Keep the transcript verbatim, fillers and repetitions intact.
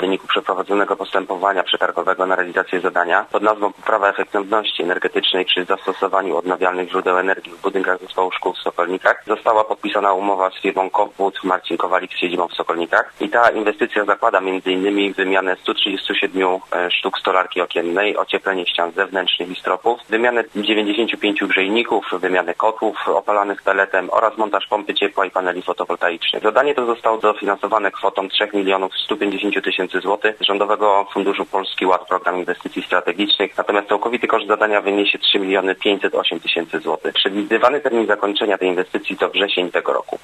wyniku przeprowadzonego postępowania przetargowego na realizację zadania pod nazwą Poprawa efektywności energetycznej przy zastosowaniu odnawialnych źródeł energii w budynkach Zespołu Szkół w Sokolnikach została podpisana umowa z firmą Kowbud Marcin Kowalik z siedzibą w Sokolnikach i ta inwestycja zakłada między innymi wymianę stu trzydziestu siedmiu sztuk stolarki okiennej, ocieplenie ścian zewnętrznych i stropów, wymianę dziewięćdziesięciu pięciu grzejników, wymianę kotłów opalanych peletem oraz montaż pompy ciepła i paneli fotowoltaicznych. Zadanie to zostało dofinansowane kwotą trzech milionów stu pięćdziesięciu tysięcy złotych z Rządowego Funduszu Polski Ład Program Inwestycji Strategicznych, natomiast całkowity koszt zadania wyniesie trzy miliony pięćset osiem tysięcy złotych. Przewidywany termin zakończenia tej inwestycji to wrzesień tego roku.